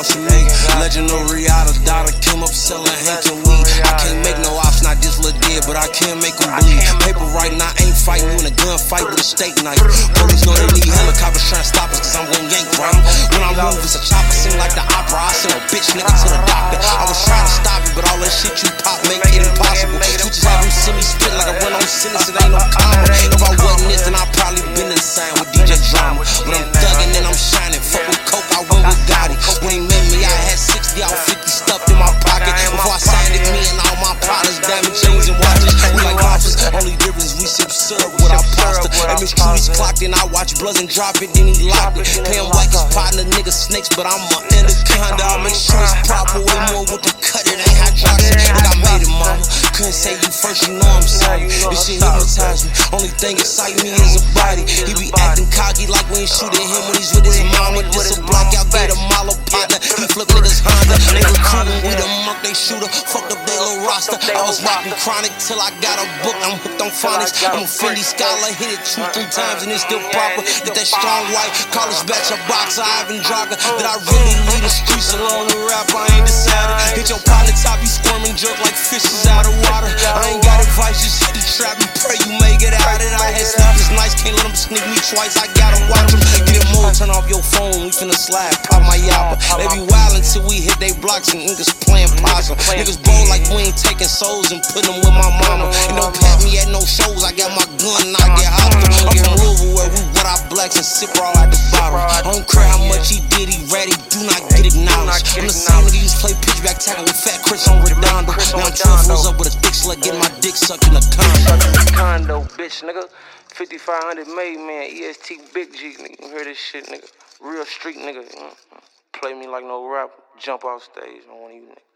ops for me. Legend of Riata, daughter came up selling hate and weed. I can't make no ops, not this little dead, but I can make them bleed. Paper right now, ain't fighting you in a gunfight with a steak knife. Police know they need helicopters trying to stop us, cause I'm gon' yank right. When I move, it's a chopper, sing like the opera. I send a bitch nigga to the doctor. I was trying to stop you, but all that shit you pop make it impossible. You just have them see me spit like I went on sentence, it ain't no comma. If I wasn't this, then I probably been insane with DJ Drama. But I'm thuggin' and I'm shining. Fuck with Coke, I went with Gotti. When he met me, I had 60 out 50 stuffed in my pocket. Before I signed it, me and all my partners, diamond chains and watches. We like officers, only difference we sip syrup with our pasta. And Miss Trudy's clocked in, I watch Bloods and drop it, then he locked it. Pay him like his partner, nigga snakes, but I'm a anaconda. I make sure it's proper, way more with the cut, it ain't hydroxy. Like I made it, mama. Couldn't say you first, you know I'm sorry. This shit hypnotize me, only thing excite me is a body. He be acting cocky like we ain't shooting him when he's with his mama. This a blackout, get a Malo partner. He flip niggas Honda. They recruiting, we the murk, they shooter. Fucked up their little roster. I was rapping chronic till I got a book. I'm hooked on phonics. I'm a Fendi scholar, hit it 2-3 times and it's still proper. Get that strong white, college batch of boxer, Ivan Draga. That I really lead the streets along the rap, I ain't decided. Hit your pilot top, you squirming jerk like fishes out of water. I ain't got advice, just hit the trap and pray you may get out of it. I had sleepers nice, can't let them sneak me twice, I gotta watch them. Get it more, turn off your phone, we finna slide, pop my yapper. They be wild until we hit they blocks and niggas playing possum. Niggas bold like we ain't taking souls and putting them with my mama. And don't pat me at no shows, I got my gun and I get hostile. I'm from Louisville where we wet our blacks and sip all out the bottle. I don't care how much he did, he ready, do not get acknowledged. I'm the same nigga used to play pitchback tackle with Fat Chris on Redondo. Now I'm 12 fools up with a thick slut, getting my dick sucked in a condo. Bitch, nigga. 5500 made, man. EST Big G, nigga. You hear this shit, nigga. Real street, nigga. Play me like no rapper. Jump off stage on one of you niggas.